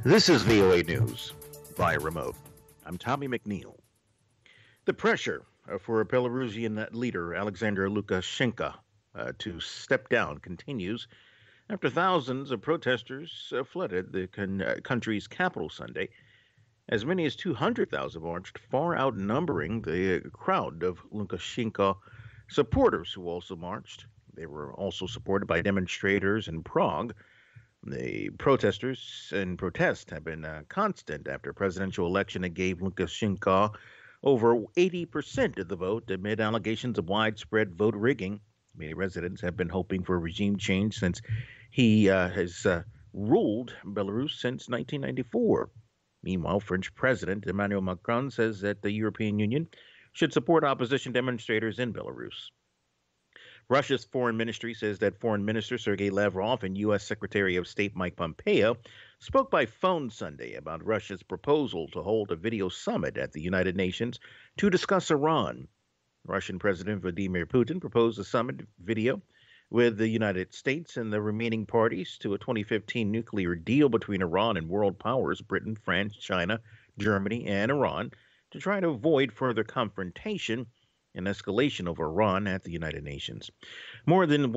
This is VOA News via remote. I'm Tommy McNeil. The pressure for Belarusian leader Alexander Lukashenko to step down continues after thousands of protesters flooded the country's capital Sunday. As many as 200,000 marched, far outnumbering the crowd of Lukashenko supporters who also marched. They were also supported by demonstrators in Prague. The protesters and protests have been constant after a presidential election that gave Lukashenko over 80% of the vote amid allegations of widespread vote rigging. Many residents have been hoping for a regime change since he has ruled Belarus since 1994. Meanwhile, French President Emmanuel Macron says that the European Union should support opposition demonstrators in Belarus. Russia's foreign ministry says that Foreign Minister Sergei Lavrov and U.S. Secretary of State Mike Pompeo spoke by phone Sunday about Russia's proposal to hold a video summit at the United Nations to discuss Iran. Russian President Vladimir Putin proposed a summit video with the United States and the remaining parties to a 2015 nuclear deal between Iran and world powers Britain, France, China, Germany, and Iran to try to avoid further confrontation and escalation of Iran at the United Nations. More than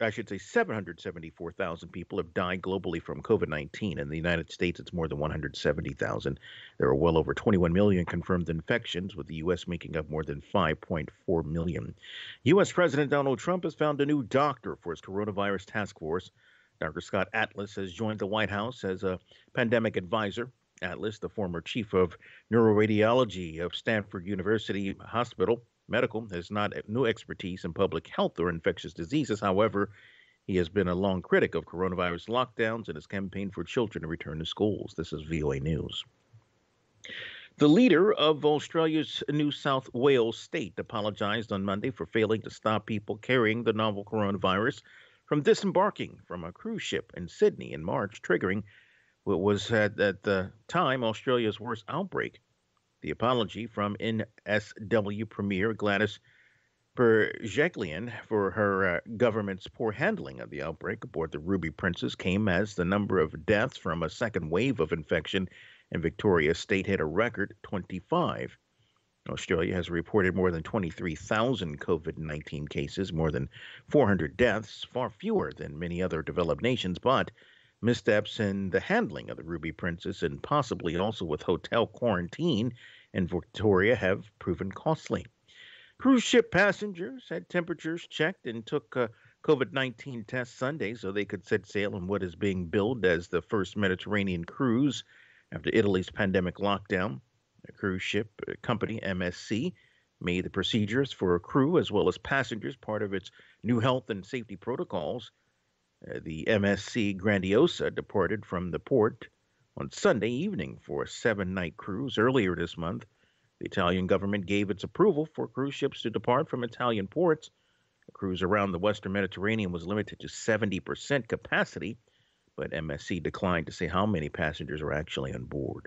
774,000 people have died globally from COVID-19. In the United States, it's more than 170,000. There are well over 21 million confirmed infections, with the U.S. making up more than 5.4 million. U.S. President Donald Trump has found a new doctor for his coronavirus task force. Dr. Scott Atlas has joined the White House as a pandemic advisor. Atlas, the former chief of neuroradiology of Stanford University Hospital Medical, has not no expertise in public health or infectious diseases. However, he has been a long critic of coronavirus lockdowns and has campaigned for children to return to schools. This is VOA News. The leader of Australia's New South Wales state apologized on Monday for failing to stop people carrying the novel coronavirus from disembarking from a cruise ship in Sydney in March, triggering what was at the time Australia's worst outbreak. The apology from NSW Premier Gladys Berejiklian for her government's poor handling of the outbreak aboard the Ruby Princess came as the number of deaths from a second wave of infection in Victoria State hit a record 25. Australia has reported more than 23,000 COVID-19 cases, more than 400 deaths, far fewer than many other developed nations, but missteps in the handling of the Ruby Princess and possibly also with hotel quarantine in Victoria have proven costly. Cruise ship passengers had temperatures checked and took COVID-19 tests Sunday so they could set sail on what is being billed as the first Mediterranean cruise after Italy's pandemic lockdown. The cruise ship company MSC made the procedures for a crew as well as passengers part of its new health and safety protocols. The MSC Grandiosa departed from the port on Sunday evening for a 7-night cruise. Earlier this month, the Italian government gave its approval for cruise ships to depart from Italian ports. A cruise around the Western Mediterranean was limited to 70% capacity, but MSC declined to say how many passengers are actually on board.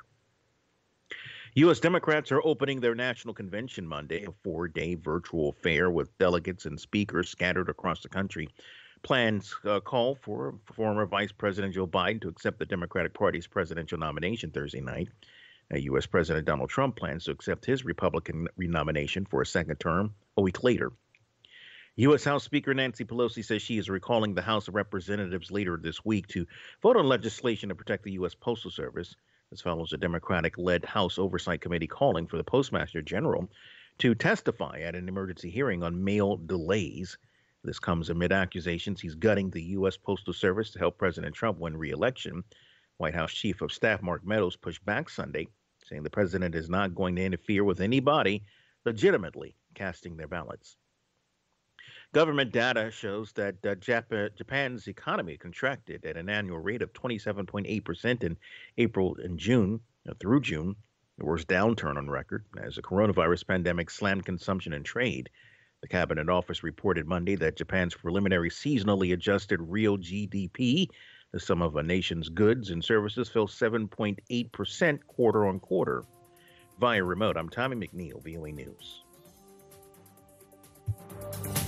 U.S. Democrats are opening their national convention Monday, a 4-day virtual fair with delegates and speakers scattered across the country. Plans call for former Vice President Joe Biden to accept the Democratic Party's presidential nomination Thursday night. U.S. President Donald Trump plans to accept his Republican renomination for a second term a week later. U.S. House Speaker Nancy Pelosi says she is recalling the House of Representatives later this week to vote on legislation to protect the U.S. Postal Service. This follows a Democratic-led House Oversight Committee calling for the Postmaster General to testify at an emergency hearing on mail delays. This comes amid accusations he's gutting the U.S. Postal Service to help President Trump win re-election. White House Chief of Staff Mark Meadows pushed back Sunday, saying the president is not going to interfere with anybody legitimately casting their ballots. Government data shows that Japan's economy contracted at an annual rate of 27.8% in April and June, through June, the worst downturn on record, as the coronavirus pandemic slammed consumption and trade. The Cabinet Office reported Monday that Japan's preliminary seasonally adjusted real GDP, the sum of a nation's goods and services, fell 7.8% quarter on quarter. Via remote, I'm Tommy McNeil, VOA News.